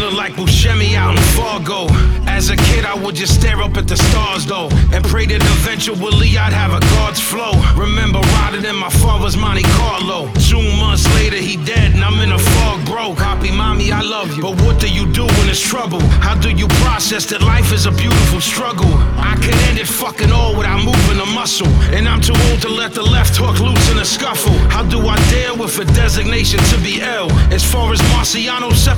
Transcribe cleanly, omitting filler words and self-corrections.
Feeling like Buscemi out in Fargo. As a kid, I would just stare up at the stars though, and pray that eventually I'd have a God's flow. Remember riding in my father's Monte Carlo. 2 months later, he dead and I'm in a fog, bro. Poppy, mommy, I love you, but what do you do when it's trouble? How do you process that life is a beautiful struggle? I can end it fucking all without moving a muscle, and I'm too old to let the left hook loose in a scuffle. How do I deal with a designation to be ill? As far as Marciano